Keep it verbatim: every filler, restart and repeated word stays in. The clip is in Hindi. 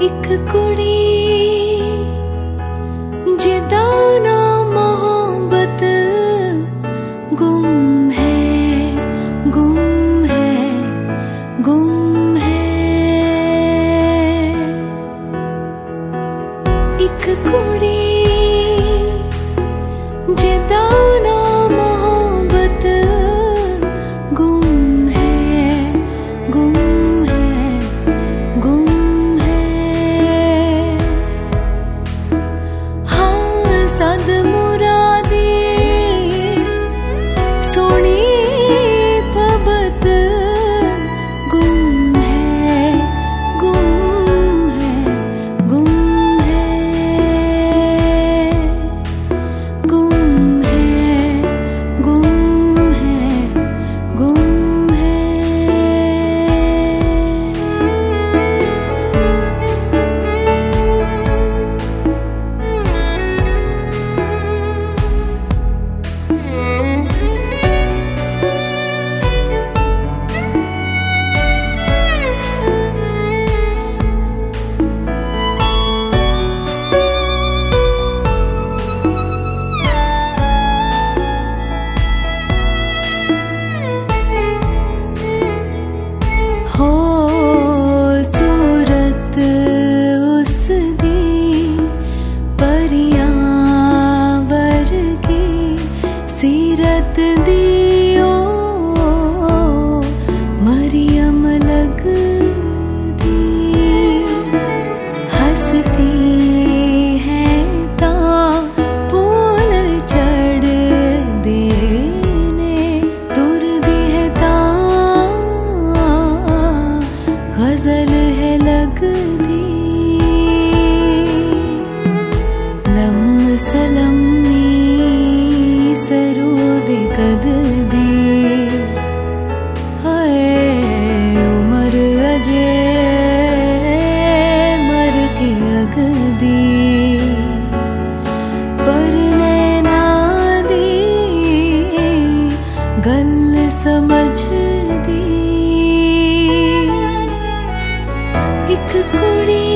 एक कुड़ी जिदा ना मोहब्बत गुम है, गुम है, गुम है। एक कुड़ी जिदा ना मोहब्बत गुम है, गुम है, गुम सद मुरादी सोनी पबत गुम है, गुम है, गुम है, गुम है, गुम है, गुम है। हो सूरत उस दी परियां वर्गी सीरत दियो मरियम लगदी हंसती है ता पोल चढ़ देने तुरदी है ता गजल है लगदी लम सलमी सरूद कददी हाय उमर अजे मर के अगदी पर नैना दी गल समझ दी एक कुड़ी